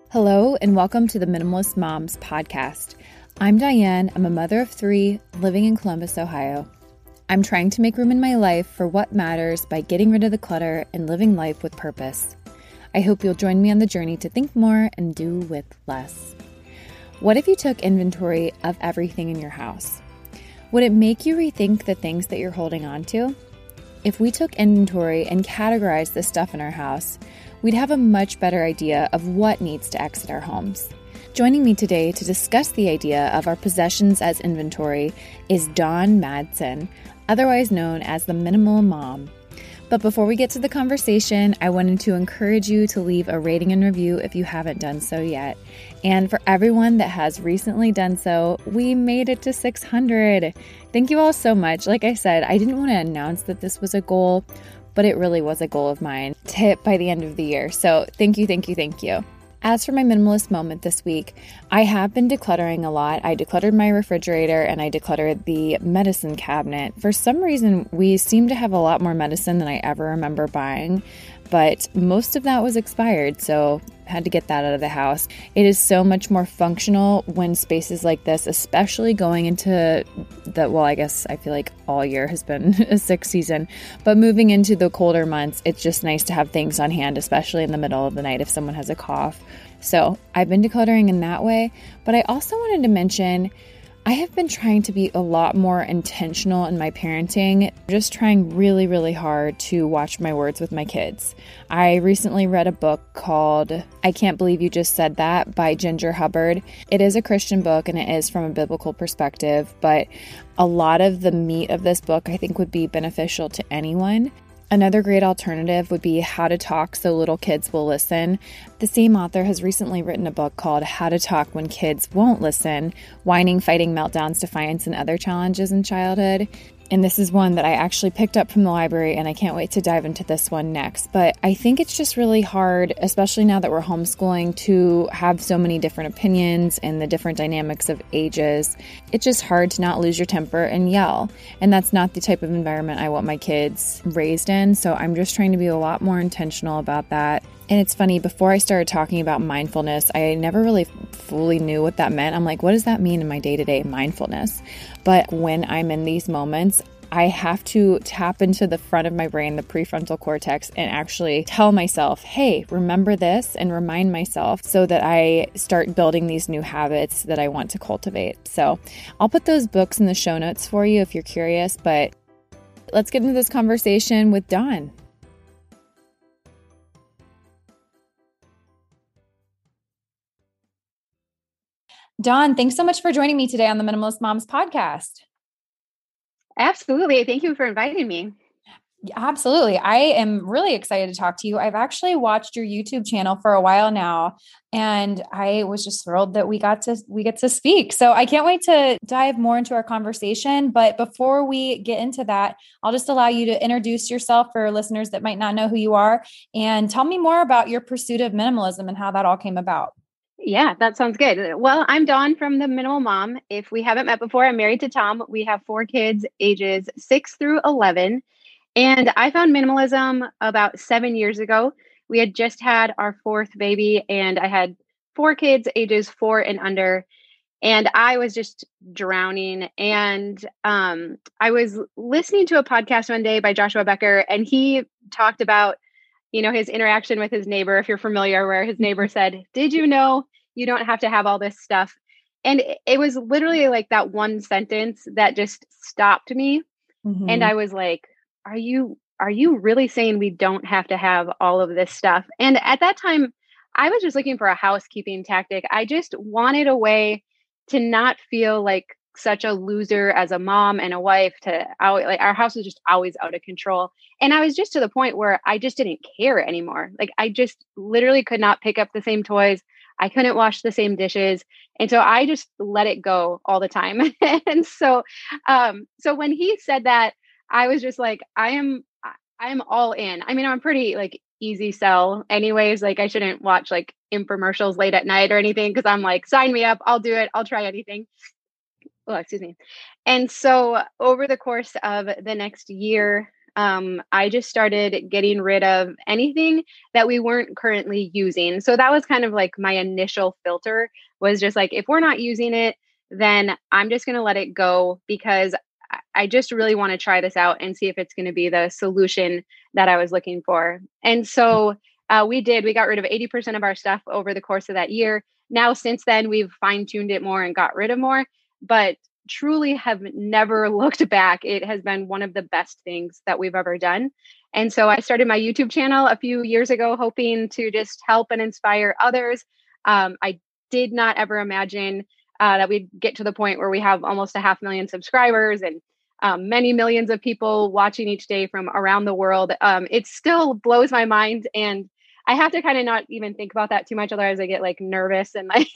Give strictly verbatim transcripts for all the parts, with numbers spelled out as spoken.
Hello, and welcome to the Minimalist Moms podcast. I'm Diane. I'm a mother of three living in Columbus, Ohio. I'm trying to make room in my life for what matters by getting rid of the clutter and living life with purpose. I hope you'll join me on the journey to think more and do with less. What if you took inventory of everything in your house? Would it make you rethink the things that you're holding on to? If we took inventory and categorized the stuff in our house, we'd have a much better idea of what needs to exit our homes. Joining me today to discuss the idea of our possessions as inventory is Dawn Madsen, otherwise known as the Minimal Mom. But before we get to the conversation, I wanted to encourage you to leave a rating and review if you haven't done so yet. And for everyone that has recently done so, we made it to six hundred. Thank you all so much. Like I said, I didn't want to announce that this was a goal, but it really was a goal of mine to hit by the end of the year. So thank you, thank you, thank you. As for my minimalist moment this week, I have been decluttering a lot. I decluttered my refrigerator and I decluttered the medicine cabinet. For some reason, we seem to have a lot more medicine than I ever remember buying, but most of that was expired, so I had to get that out of the house. It is so much more functional when spaces like this, especially going into the, well, I guess I feel like all year has been a sick season, but moving into the colder months, it's just nice to have things on hand, especially in the middle of the night if someone has a cough. So I've been decluttering in that way, but I also wanted to mention I have been trying to be a lot more intentional in my parenting, just trying really, really hard to watch my words with my kids. I recently read a book called I Can't Believe You Just Said That by Ginger Hubbard. It is a Christian book and it is from a biblical perspective, but a lot of the meat of this book I think would be beneficial to anyone. Another great alternative would be How to Talk So Little Kids Will Listen. The same author has recently written a book called How to Talk When Kids Won't Listen, Whining, Fighting, Meltdowns, Defiance, and Other Challenges in Childhood. And this is one that I actually picked up from the library, and I can't wait to dive into this one next. But I think it's just really hard, especially now that we're homeschooling, to have so many different opinions and the different dynamics of ages. It's just hard to not lose your temper and yell. And that's not the type of environment I want my kids raised in. So I'm just trying to be a lot more intentional about that. And it's funny, before I started talking about mindfulness, I never really fully knew what that meant. I'm like, what does that mean in my day-to-day mindfulness? But when I'm in these moments, I have to tap into the front of my brain, the prefrontal cortex, and actually tell myself, hey, remember this, and remind myself so that I start building these new habits that I want to cultivate. So I'll put those books in the show notes for you if you're curious, but let's get into this conversation with Dawn. Dawn, thanks so much for joining me today on the Minimalist Moms podcast. Absolutely. Thank you for inviting me. Absolutely. I am really excited to talk to you. I've actually watched your YouTube channel for a while now, and I was just thrilled that we got to we get to speak. So I can't wait to dive more into our conversation. But before we get into that, I'll just allow you to introduce yourself for listeners that might not know who you are, and tell me more about your pursuit of minimalism and how that all came about. Yeah, that sounds good. Well, I'm Dawn from The Minimal Mom. If we haven't met before, I'm married to Tom. We have four kids, ages six through eleven. And I found minimalism about seven years ago. We had just had our fourth baby, and I had four kids, ages four and under. And I was just drowning. And um, I was listening to a podcast one day by Joshua Becker, and he talked about you know, his interaction with his neighbor, if you're familiar, where his neighbor said, did you know you don't have to have all this stuff? And it was literally like that one sentence that just stopped me. Mm-hmm. And I was like, are you, are you really saying we don't have to have all of this stuff? And at that time, I was just looking for a housekeeping tactic. I just wanted a way to not feel like such a loser as a mom and a wife. To out, like our house was just always out of control. And I was just to the point where I just didn't care anymore. Like I just literally could not pick up the same toys. I couldn't wash the same dishes. And so I just let it go all the time. and so, um, so when he said that, I was just like, I am, I am all in. I mean, I'm pretty like easy sell anyways. Like I shouldn't watch like infomercials late at night or anything. Cause I'm like, sign me up. I'll do it. I'll try anything. Oh, excuse me. And so over the course of the next year, um, I just started getting rid of anything that we weren't currently using. So that was kind of like my initial filter, was just like, if we're not using it, then I'm just going to let it go, because I I just really want to try this out and see if it's going to be the solution that I was looking for. And so uh, we did, we got rid of eighty percent of our stuff over the course of that year. Now, since then, we've fine tuned it more and got rid of more, but truly have never looked back. It has been one of the best things that we've ever done. And so I started my YouTube channel a few years ago, hoping to just help and inspire others. Um, I did not ever imagine uh, that we'd get to the point where we have almost a half million subscribers and um, many millions of people watching each day from around the world. Um, it still blows my mind. And I have to kind of not even think about that too much. Otherwise I get like nervous and like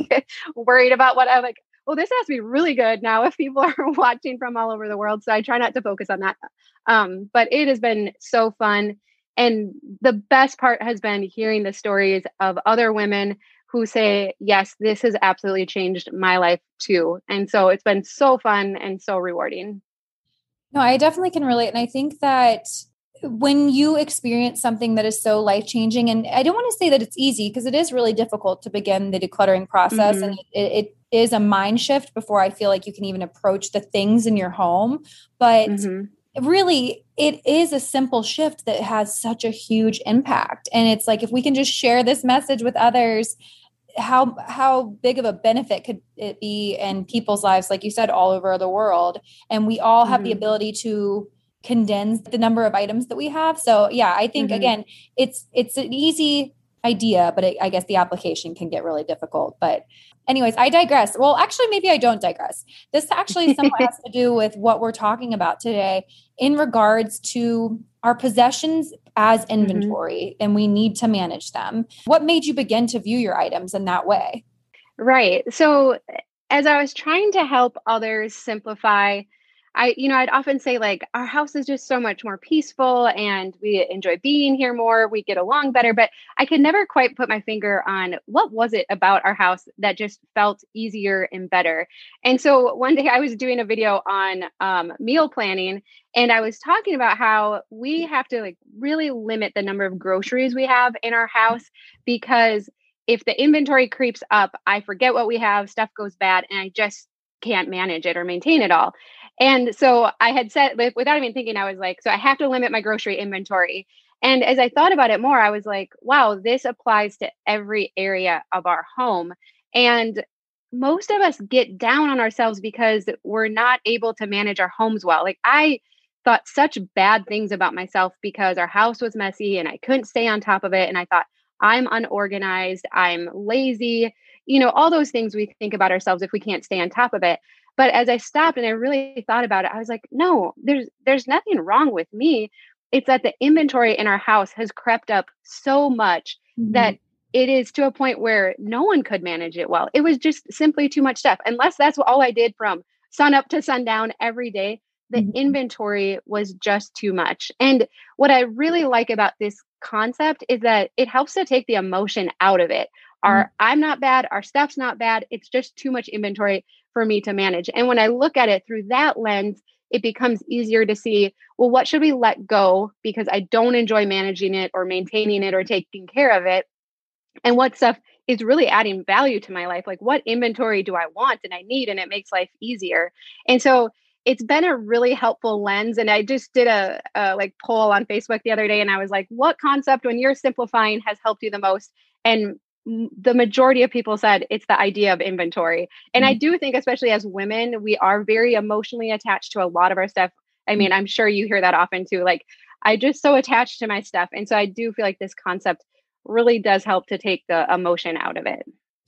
worried about what I'm like, well, this has to be really good now if people are watching from all over the world. So I try not to focus on that. Um, but it has been so fun. And the best part has been hearing the stories of other women who say, yes, this has absolutely changed my life too. And so it's been so fun and so rewarding. No, I definitely can relate. And I think that when you experience something that is so life-changing, and I don't want to say that it's easy, because it is really difficult to begin the decluttering process. Mm-hmm. And it, it is a mind shift before I feel like you can even approach the things in your home. But mm-hmm. really, it is a simple shift that has such a huge impact. And it's like, if we can just share this message with others, how how big of a benefit could it be in people's lives, like you said, all over the world. And we all have mm-hmm. the ability to condense the number of items that we have. So yeah, I think mm-hmm. again, it's it's an easy idea, but it, I guess the application can get really difficult. But anyways, I digress. Well, actually, maybe I don't digress. This actually somewhat has to do with what we're talking about today in regards to our possessions as inventory, mm-hmm. and we need to manage them. What made you begin to view your items in that way? Right. So as I was trying to help others simplify, I, you know, I'd often say like, our house is just so much more peaceful and we enjoy being here more, we get along better, but I could never quite put my finger on what was it about our house that just felt easier and better. And so one day I was doing a video on um, meal planning, and I was talking about how we have to like really limit the number of groceries we have in our house, because if the inventory creeps up, I forget what we have, stuff goes bad, and I just can't manage it or maintain it all. And so I had said, like, without even thinking, I was like, so I have to limit my grocery inventory. And as I thought about it more, I was like, wow, this applies to every area of our home. And most of us get down on ourselves because we're not able to manage our homes well. Like, I thought such bad things about myself because our house was messy and I couldn't stay on top of it. And I thought, I'm unorganized, I'm lazy, you know, all those things we think about ourselves if we can't stay on top of it. But as I stopped and I really thought about it, I was like, no, there's there's nothing wrong with me. It's that the inventory in our house has crept up so much mm-hmm. that it is to a point where no one could manage it well. It was just simply too much stuff. Unless that's all I did from sun up to sundown every day, the mm-hmm. inventory was just too much. And what I really like about this concept is that it helps to take the emotion out of it. Our mm-hmm. I'm not bad, our stuff's not bad. It's just too much inventory for me to manage. And when I look at it through that lens, it becomes easier to see, well, what should we let go because I don't enjoy managing it or maintaining it or taking care of it? And what stuff is really adding value to my life? Like, what inventory do I want and I need, and it makes life easier? And so it's been a really helpful lens. And I just did a, a like poll on Facebook the other day, and I was like, what concept when you're simplifying has helped you the most? And the majority of people said it's the idea of inventory. And mm-hmm. I do think, especially as women, we are very emotionally attached to a lot of our stuff. I mean, I'm sure you hear that often too. Like, I just so attached to my stuff. And so I do feel like this concept really does help to take the emotion out of it.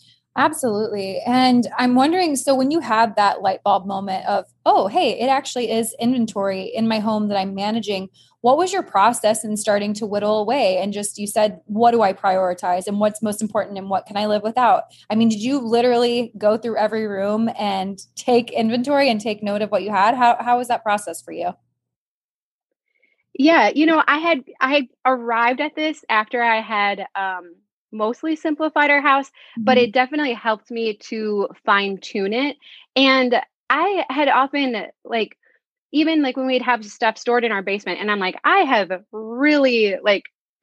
Absolutely. And I'm wondering, so when you had that light bulb moment of, oh, hey, it actually is inventory in my home that I'm managing, what was your process in starting to whittle away? And just, you said, what do I prioritize and what's most important and what can I live without? I mean, did you literally go through every room and take inventory and take note of what you had? How, how was that process for you? Yeah, you know, I had I had arrived at this after I had um, mostly simplified our house, mm-hmm. but it definitely helped me to fine tune it. And I had often like even like when we'd have stuff stored in our basement and I'm like, I have really like,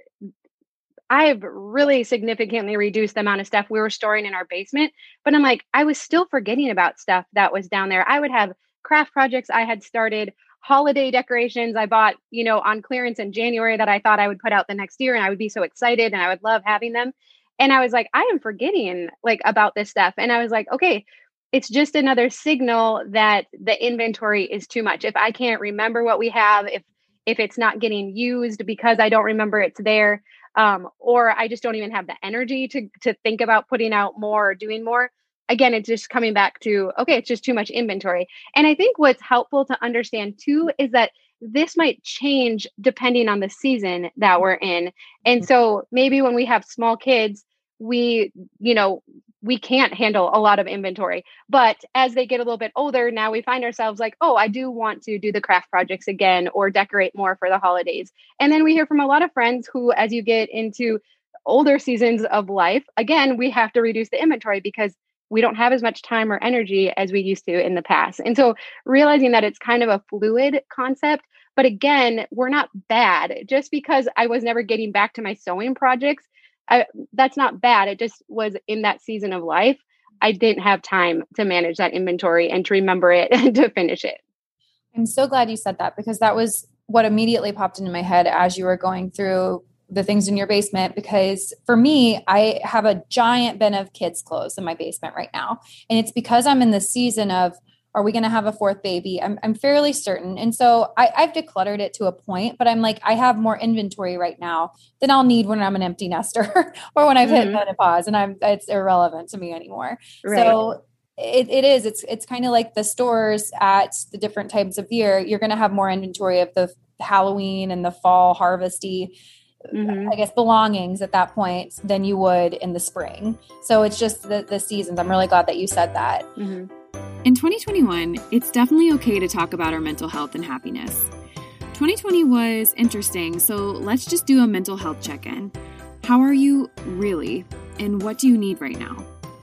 I've really significantly reduced the amount of stuff we were storing in our basement. But I'm like, I was still forgetting about stuff that was down there. I would have craft projects I had started, holiday decorations I bought, you know, on clearance in January that I thought I would put out the next year. And I would be so excited and I would love having them. And I was like, I am forgetting like about this stuff. And I was like, okay, it's just another signal that the inventory is too much. If I can't remember what we have, if if it's not getting used because I don't remember it's there, um, or I just don't even have the energy to to think about putting out more or doing more. Again, it's just coming back to, okay, it's just too much inventory. And I think what's helpful to understand too is that this might change depending on the season that we're in. And so maybe when we have small kids, we, you know, we can't handle a lot of inventory. But as they get a little bit older, now we find ourselves like, oh, I do want to do the craft projects again or decorate more for the holidays. And then we hear from a lot of friends who, as you get into older seasons of life, again, we have to reduce the inventory because we don't have as much time or energy as we used to in the past. And so realizing that it's kind of a fluid concept, but again, we're not bad. Just because I was never getting back to my sewing projects, I, that's not bad. It just was in that season of life. I didn't have time to manage that inventory and to remember it and to finish it. I'm so glad you said that because that was what immediately popped into my head as you were going through the things in your basement. Because for me, I have a giant bin of kids' clothes in my basement right now. And it's because I'm in the season of, are we going to have a fourth baby? I'm, I'm fairly certain. And so I, I've decluttered it to a point, but I'm like, I have more inventory right now than I'll need when I'm an empty nester or when I've mm-hmm. hit menopause and I'm, it's irrelevant to me anymore. Right. So it, it is, it's, it's kind of like the stores at the different types of year. You're going to have more inventory of the Halloween and the fall harvesty, mm-hmm. I guess, belongings at that point than you would in the spring. So it's just the, the seasons. I'm really glad that you said that. Mm-hmm. In twenty twenty-one, it's definitely okay to talk about our mental health and happiness. twenty twenty was interesting, so let's just do a mental health check-in. How are you really? And what do you need right now?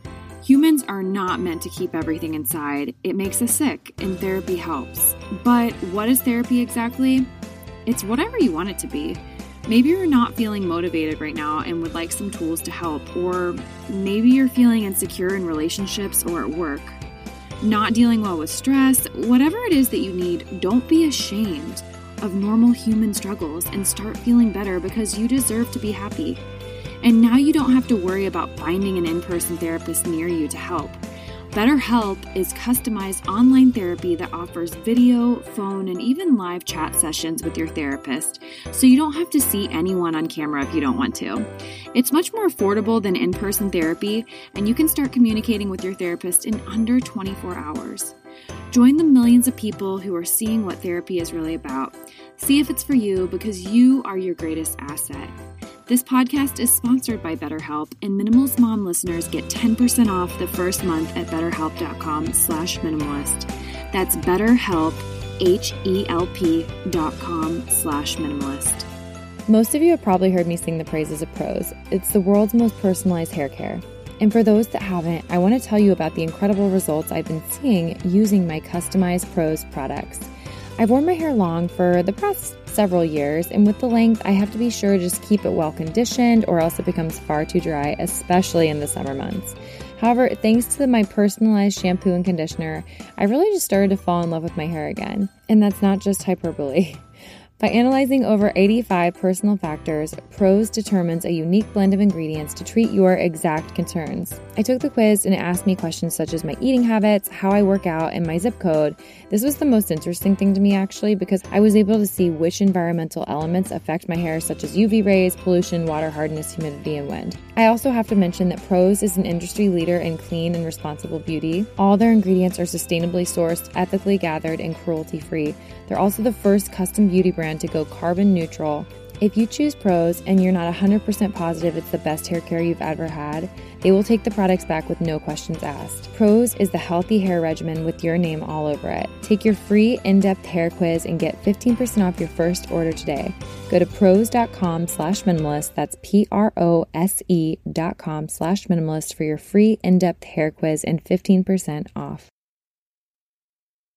Humans are not meant to keep everything inside. It makes us sick, and therapy helps. But what is therapy exactly? It's whatever you want it to be. Maybe you're not feeling motivated right now and would like some tools to help, or maybe you're feeling insecure in relationships or at work. Not dealing well with stress, whatever it is that you need, don't be ashamed of normal human struggles and start feeling better because you deserve to be happy. And now you don't have to worry about finding an in-person therapist near you to help. BetterHelp is customized online therapy that offers video, phone, and even live chat sessions with your therapist, so you don't have to see anyone on camera if you don't want to. It's much more affordable than in-person therapy, and you can start communicating with your therapist in under twenty-four hours. Join the millions of people who are seeing what therapy is really about. See if it's for you, because you are your greatest asset. This podcast is sponsored by BetterHelp, and Minimalist Mom listeners get ten percent off the first month at betterhelp.com slash minimalist. That's BetterHelp, H-E-L-P dot com slash minimalist. Most of you have probably heard me sing the praises of Prose. It's the world's most personalized hair care. And for those that haven't, I want to tell you about the incredible results I've been seeing using my customized Prose products. I've worn my hair long for the past several years, and with the length, I have to be sure to just keep it well conditioned or else it becomes far too dry, especially in the summer months. However, thanks to my personalized shampoo and conditioner, I really just started to fall in love with my hair again. And that's not just hyperbole. By analyzing over eighty-five personal factors, Prose determines a unique blend of ingredients to treat your exact concerns. I took the quiz and it asked me questions such as my eating habits, how I work out, and my zip code. This was the most interesting thing to me actually, because I was able to see which environmental elements affect my hair, such as U V rays, pollution, water hardness, humidity, and wind. I also have to mention that Prose is an industry leader in clean and responsible beauty. All their ingredients are sustainably sourced, ethically gathered, and cruelty-free. They're also the first custom beauty brand to go carbon neutral. If you choose Prose and you're not one hundred percent positive it's the best hair care you've ever had, they will take the products back with no questions asked. Prose is the healthy hair regimen with your name all over it. Take your free in-depth hair quiz and get fifteen percent off your first order today. Go to prose.com slash minimalist. That's P-R-O-S-E dot com slash minimalist for your free in-depth hair quiz and fifteen percent off.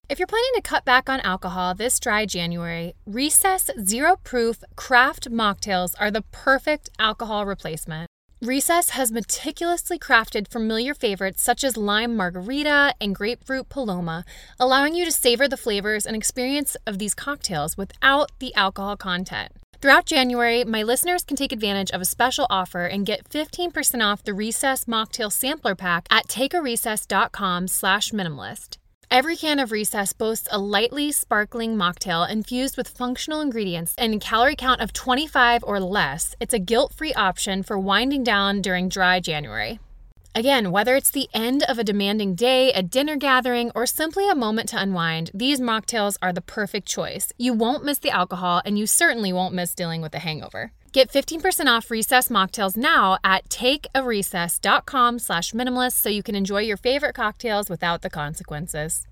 If you're planning to cut back on alcohol this dry January, Recess Zero Proof Craft Mocktails are the perfect alcohol replacement. Recess has meticulously crafted familiar favorites such as lime margarita and grapefruit paloma, allowing you to savor the flavors and experience of these cocktails without the alcohol content. Throughout January, my listeners can take advantage of a special offer and get fifteen percent off the Recess Mocktail Sampler Pack at takearecess.com slash minimalist. Every can of Recess boasts a lightly sparkling mocktail infused with functional ingredients and a calorie count of twenty-five or less. It's a guilt-free option for winding down during dry January. Again, whether it's the end of a demanding day, a dinner gathering, or simply a moment to unwind, these mocktails are the perfect choice. You won't miss the alcohol, and you certainly won't miss dealing with a hangover. Get fifteen percent off Recess mocktails now at takearecess.com slash minimalist so you can enjoy your favorite cocktails without the consequences.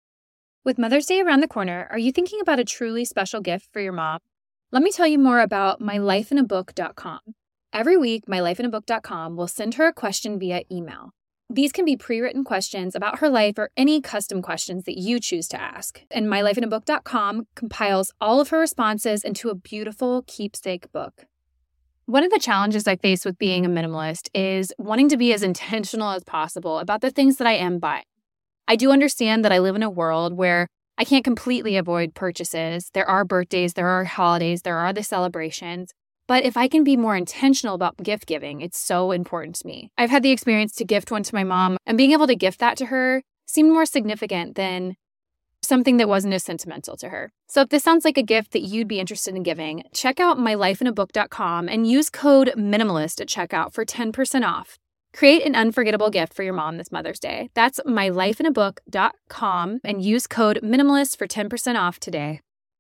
With Mother's Day around the corner, are you thinking about a truly special gift for your mom? Let me tell you more about my life in a book dot com. Every week, my life in a book dot com will send her a question via email. These can be pre-written questions about her life or any custom questions that you choose to ask. And my life in a book dot com compiles all of her responses into a beautiful keepsake book. One of the challenges I face with being a minimalist is wanting to be as intentional as possible about the things that I am buying. I do understand that I live in a world where I can't completely avoid purchases. There are birthdays, there are holidays, there are the celebrations. But if I can be more intentional about gift giving, it's so important to me. I've had the experience to gift one to my mom, and being able to gift that to her seemed more significant than something that wasn't as sentimental to her. So if this sounds like a gift that you'd be interested in giving, check out my life in a book dot com and use code MINIMALIST at checkout for ten percent off. Create an unforgettable gift for your mom this Mother's Day. That's my life in a book dot com and use code MINIMALIST for ten percent off today.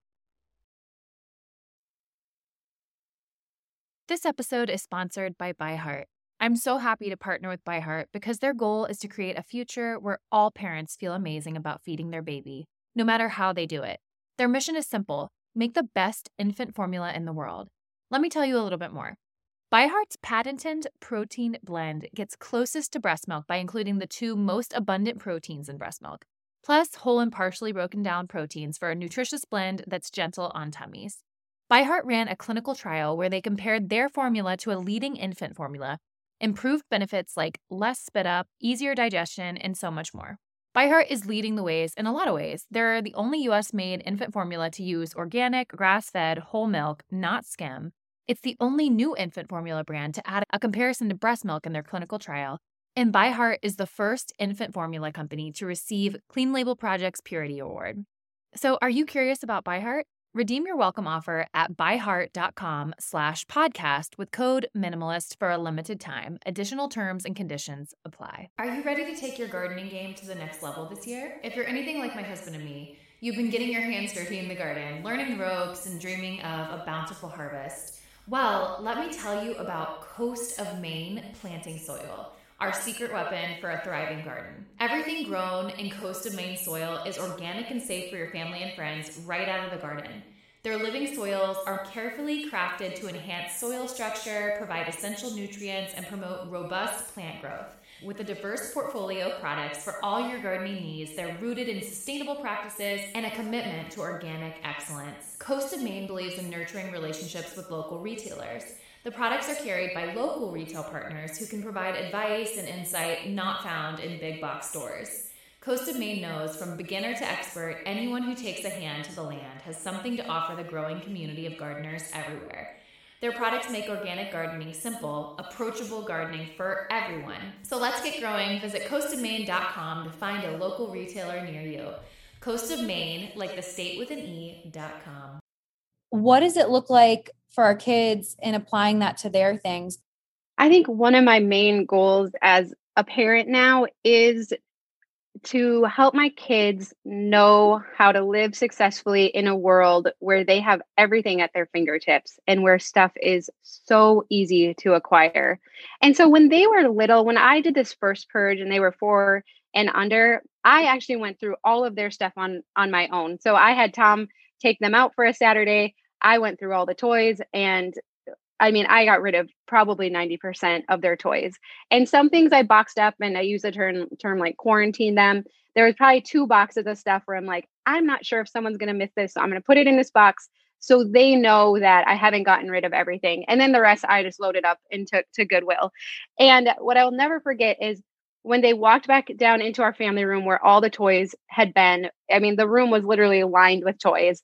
This episode is sponsored by ByHeart. I'm so happy to partner with ByHeart because their goal is to create a future where all parents feel amazing about feeding their baby, no matter how they do it. Their mission is simple: make the best infant formula in the world. Let me tell you a little bit more. ByHeart's patented protein blend gets closest to breast milk by including the two most abundant proteins in breast milk, plus whole and partially broken down proteins for a nutritious blend that's gentle on tummies. ByHeart ran a clinical trial where they compared their formula to a leading infant formula, improved benefits like less spit up, easier digestion, and so much more. ByHeart is leading the ways in a lot of ways. They're the only U S-made infant formula to use organic, grass-fed, whole milk, not skim. It's the only new infant formula brand to add a comparison to breast milk in their clinical trial. And ByHeart is the first infant formula company to receive Clean Label Project's Purity Award. So are you curious about ByHeart? Redeem your welcome offer at byheart.com slash podcast with code MINIMALIST for a limited time. Additional terms and conditions apply. Are you ready to take your gardening game to the next level this year? If you're anything like my husband and me, you've been getting your hands dirty in the garden, learning the ropes, and dreaming of a bountiful harvest. Well, let me tell you about Coast of Maine planting soil, our secret weapon for a thriving garden. Everything grown in Coast of Maine soil is organic and safe for your family and friends right out of the garden. Their living soils are carefully crafted to enhance soil structure, provide essential nutrients, and promote robust plant growth. With a diverse portfolio of products for all your gardening needs, they're rooted in sustainable practices and a commitment to organic excellence. Coast of Maine believes in nurturing relationships with local retailers. The products are carried by local retail partners who can provide advice and insight not found in big box stores. Coast of Maine knows from beginner to expert, anyone who takes a hand to the land has something to offer the growing community of gardeners everywhere. Their products make organic gardening simple, approachable gardening for everyone. So let's get growing. Visit coast of maine dot com to find a local retailer near you. Coast of Maine, like the state with an E, dot com. What does it look like for our kids in applying that to their things? I think one of my main goals as a parent now is to help my kids know how to live successfully in a world where they have everything at their fingertips and where stuff is so easy to acquire. And so when they were little, when I did this first purge and they were four and under, I actually went through all of their stuff on, on my own. So I had Tom take them out for a Saturday. I went through all the toys, and I mean, I got rid of probably ninety percent of their toys. And some things I boxed up, and I use the term, term like quarantine them. There was probably two boxes of stuff where I'm like, I'm not sure if someone's going to miss this. So I'm going to put it in this box so they know that I haven't gotten rid of everything. And then the rest I just loaded up and took to Goodwill. And what I'll never forget is when they walked back down into our family room where all the toys had been. I mean, the room was literally lined with toys.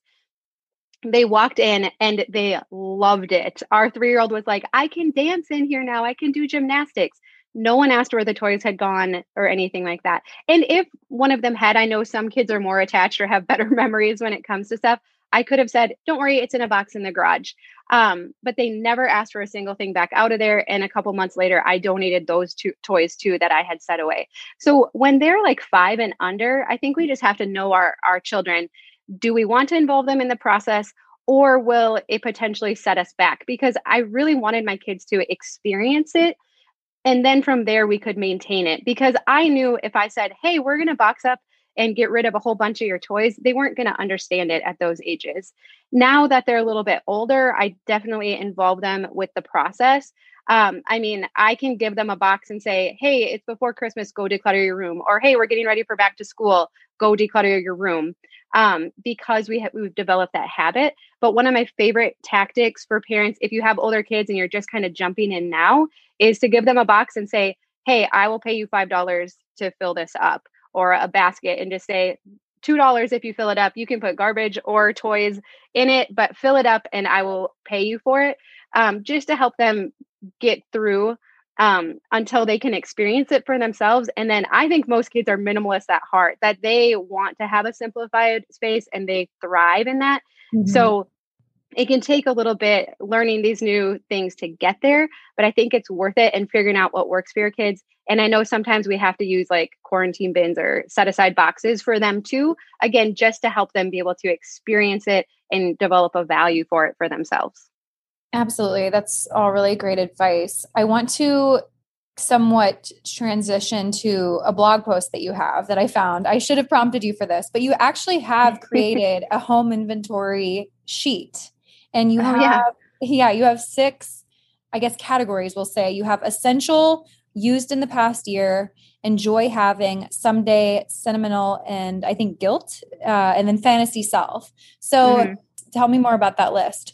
They walked in and they loved it. Our three-year-old was like, I can dance in here now. I can do gymnastics. No one asked where the toys had gone or anything like that. And if one of them had, I know some kids are more attached or have better memories when it comes to stuff. I could have said, don't worry, it's in a box in the garage. Um, but they never asked for a single thing back out of there. And a couple months later, I donated those two toys too that I had set away. So when they're like five and under, I think we just have to know our, our children. Do we want to involve them in the process, or will it potentially set us back? Because I really wanted my kids to experience it. And then from there, we could maintain it. Because I knew if I said, hey, we're going to box up and get rid of a whole bunch of your toys, they weren't going to understand it at those ages. Now that they're a little bit older, I definitely involve them with the process. Um, I mean, I can give them a box and say, hey, it's before Christmas, go declutter your room. Or, hey, we're getting ready for back to school, go declutter your room. Um, because we have, we've developed that habit. But one of my favorite tactics for parents, if you have older kids and you're just kind of jumping in now, is to give them a box and say, hey, I will pay you five dollars to fill this up, or a basket, and just say two dollars if you fill it up. You can put garbage or toys in it, but fill it up and I will pay you for it, um, just to help them get through um, until they can experience it for themselves. And then I think most kids are minimalists at heart, that they want to have a simplified space and they thrive in that. Mm-hmm. So it can take a little bit learning these new things to get there, but I think it's worth it, and figuring out what works for your kids. And I know sometimes we have to use like quarantine bins or set aside boxes for them too, again, just to help them be able to experience it and develop a value for it for themselves. Absolutely. That's all really great advice. I want to somewhat transition to a blog post that you have that I found. I should have prompted you for this, but you actually have created a home inventory sheet, and you oh, have, yeah. yeah, you have six, I guess, categories. We'll say you have essential, used in the past year, enjoy having, someday, sentimental, and I think guilt, uh, and then fantasy self. So mm-hmm. tell me more about that list.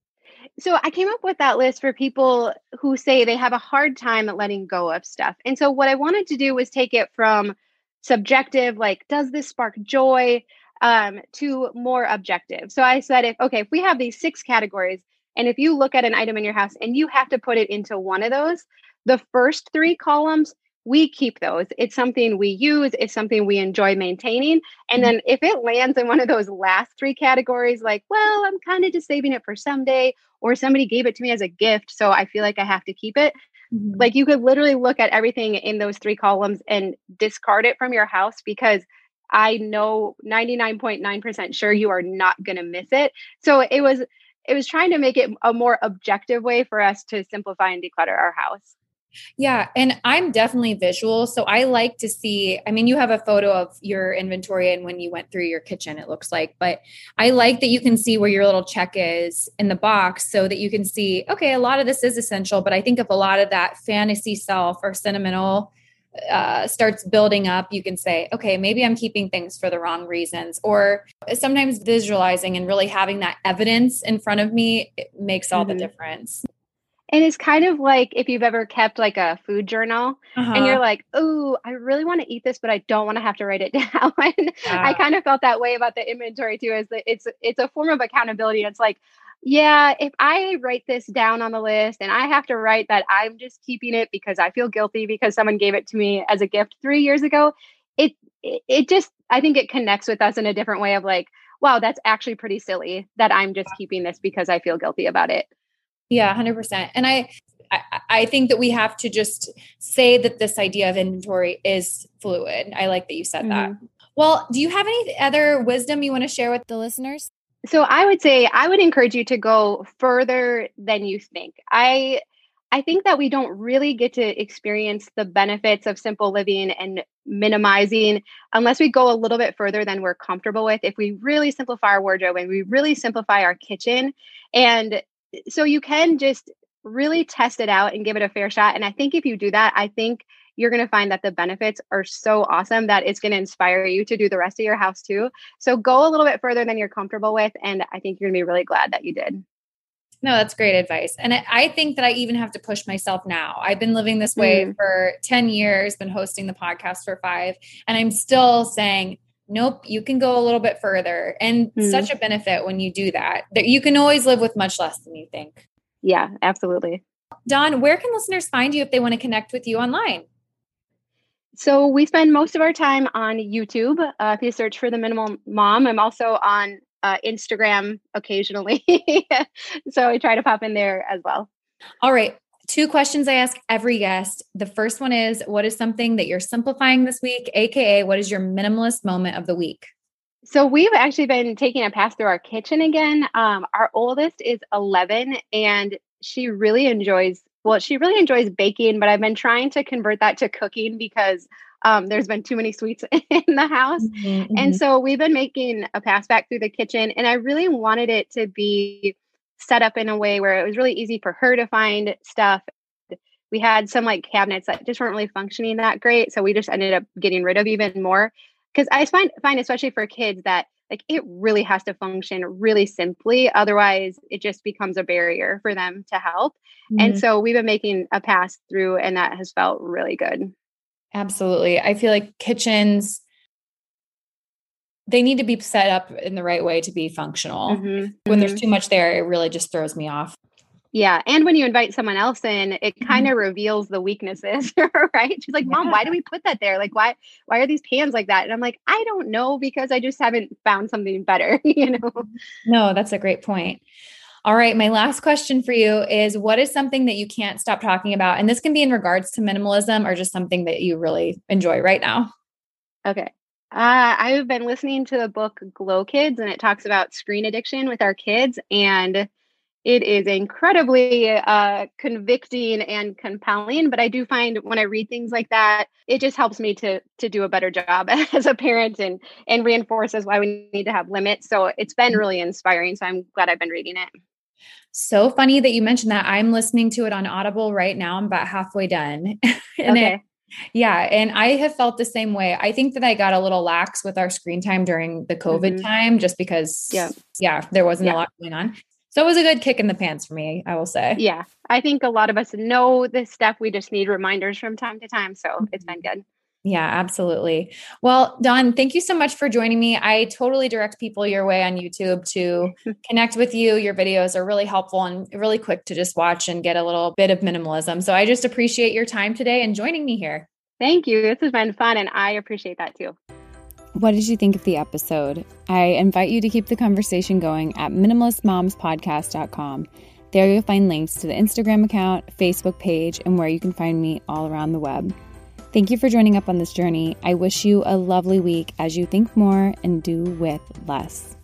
So I came up with that list for people who say they have a hard time at letting go of stuff. And so what I wanted to do was take it from subjective, like, does this spark joy, um, to more objective. So I said, if, okay, if we have these six categories, and if you look at an item in your house and you have to put it into one of those, the first three columns, we keep those. It's something we use. It's something we enjoy maintaining. And then if it lands in one of those last three categories, like, well, I'm kind of just saving it for someday, or somebody gave it to me as a gift, so I feel like I have to keep it. Mm-hmm. Like, you could literally look at everything in those three columns and discard it from your house, because I know ninety-nine point nine percent sure you are not going to miss it. So it was, it was trying to make it a more objective way for us to simplify and declutter our house. Yeah. And I'm definitely visual. So I like to see, I mean, you have a photo of your inventory and when you went through your kitchen, it looks like, but I like that you can see where your little check is in the box, so that you can see, okay, a lot of this is essential, but I think if a lot of that fantasy self or sentimental uh, starts building up, you can say, okay, maybe I'm keeping things for the wrong reasons. Or sometimes visualizing and really having that evidence in front of me, it makes all mm-hmm. the difference. And it's kind of like if you've ever kept like a food journal uh-huh. and you're like, oh, I really want to eat this, but I don't want to have to write it down. Yeah. I kind of felt that way about the inventory too, is that it's, it's a form of accountability. It's like, yeah, if I write this down on the list and I have to write that I'm just keeping it because I feel guilty because someone gave it to me as a gift three years ago, it, it, it just, I think it connects with us in a different way of like, wow, that's actually pretty silly that I'm just keeping this because I feel guilty about it. Yeah, one hundred percent. And I, I, I think that we have to just say that this idea of inventory is fluid. I like that you said mm-hmm. that. Well, do you have any other wisdom you want to share with the listeners? So I would say I would encourage you to go further than you think. I I think that we don't really get to experience the benefits of simple living and minimizing unless we go a little bit further than we're comfortable with. If we really simplify our wardrobe and we really simplify our kitchen, and so you can just really test it out and give it a fair shot. And I think if you do that, I think you're going to find that the benefits are so awesome that it's going to inspire you to do the rest of your house too. So go a little bit further than you're comfortable with. And I think you're going to be really glad that you did. No, that's great advice. And I think that I even have to push myself now. I've been living this way mm. for ten years, been hosting the podcast for five, and I'm still saying, nope, you can go a little bit further. And mm. such a benefit when you do that, that you can always live with much less than you think. Yeah, absolutely. Dawn, where can listeners find you if they want to connect with you online? So we spend most of our time on YouTube. Uh, if you search for The Minimal Mom, I'm also on uh, Instagram occasionally. So I try to pop in there as well. All right. Two questions I ask every guest. The first one is, what is something that you're simplifying this week? A K A, what is your minimalist moment of the week? So we've actually been taking a pass through our kitchen again. Um, our oldest is eleven and she really enjoys, well, she really enjoys baking, but I've been trying to convert that to cooking because um, there's been too many sweets in the house. Mm-hmm. And so we've been making a pass back through the kitchen, and I really wanted it to be set up in a way where it was really easy for her to find stuff. We had some like cabinets that just weren't really functioning that great. So we just ended up getting rid of even more. Because I find, find, especially for kids, that like it really has to function really simply. Otherwise, it just becomes a barrier for them to help. Mm-hmm. And so we've been making a pass through, and that has felt really good. Absolutely. I feel like kitchens, they need to be set up in the right way to be functional. Mm-hmm. When mm-hmm. there's too much there, it really just throws me off. Yeah. And when you invite someone else in, it kind of mm-hmm. reveals the weaknesses, right? She's like, Mom, yeah. why do we put that there? Like, why, why are these pans like that? And I'm like, I don't know, because I just haven't found something better, you know? No, that's a great point. All right. My last question for you is, what is something that you can't stop talking about? And this can be in regards to minimalism or just something that you really enjoy right now. Okay. Uh, I've been listening to the book Glow Kids, and it talks about screen addiction with our kids. And it is incredibly uh, convicting and compelling. But I do find when I read things like that, it just helps me to to do a better job as a parent, and and reinforces why we need to have limits. So it's been really inspiring. So I'm glad I've been reading it. So funny that you mentioned that. I'm listening to it on Audible right now. I'm about halfway done. and okay. It, yeah. And I have felt the same way. I think that I got a little lax with our screen time during the COVID mm-hmm. time, just because, yeah, yeah there wasn't yeah. a lot going on. So it was a good kick in the pants for me, I will say. Yeah. I think a lot of us know this stuff. We just need reminders from time to time. So mm-hmm. it's been good. Yeah, absolutely. Well, Dawn, thank you so much for joining me. I totally direct people your way on YouTube to connect with you. Your videos are really helpful and really quick to just watch and get a little bit of minimalism. So I just appreciate your time today and joining me here. Thank you. This has been fun, and I appreciate that too. What did you think of the episode? I invite you to keep the conversation going at minimalist moms podcast dot com. There you'll find links to the Instagram account, Facebook page, and where you can find me all around the web. Thank you for joining up on this journey. I wish you a lovely week as you think more and do with less.